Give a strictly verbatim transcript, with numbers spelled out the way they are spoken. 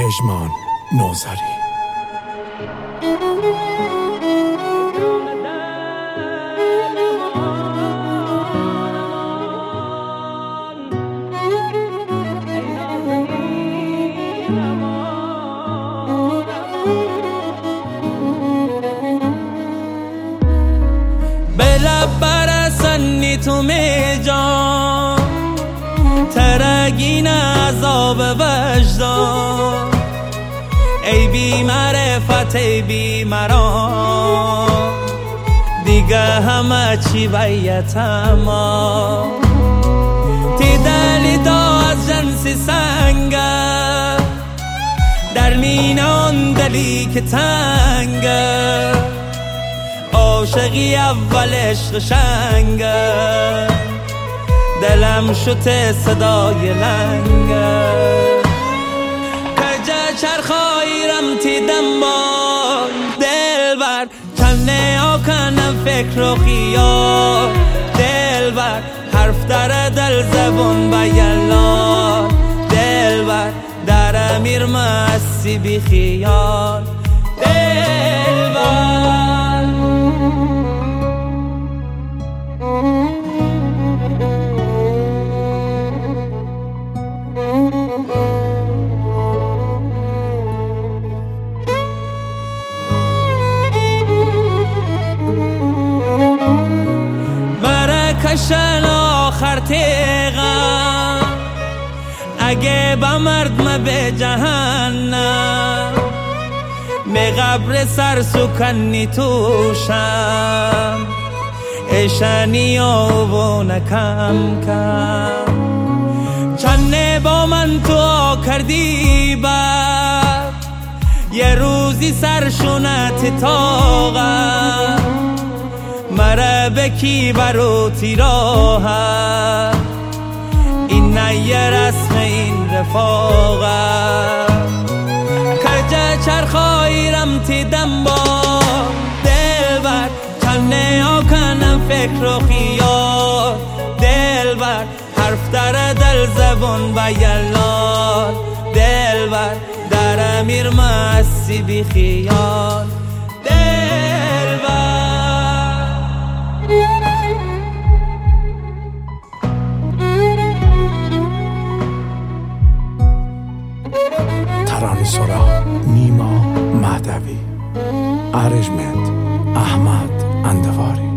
پژمان نوذری. برسنی تو میجان ترگین عذاب وجدان، ای بی معرفت ای بی مرام، دیگه همه چی بیتم. تی دلی دا از جنس سنگه، در مینان دلی که تنگه، عاشقی اول عشق شنگه، دلم شده صدای لنگه. کجا چرخایرم تی دنبال دل بر، کنه آکنم فکر و خیال دل بر، حرف در دل زبون بیلال دل بر، در امیر مستی بی خیال دل بر. برکشن آخر تیغم، اگه با مرد ما به جهنم، به قبر سر سکنی توشم، ایشانی و نکم کم. چنه با من تو کردی بر، یه روزی سرشونت تاغم، مرا بکی بروتی راحت، این نیه رسم این رفاقم. کجا چرخایرم تی دنبال دل بر، کنه آکنم فکر و خیال دل بر، حرف در دل زبون بیلال دل بر، در امیر مستی بی خیال دل بر. ترانه سرا نیما مهدوی، ارنجمنت احمد اندواری.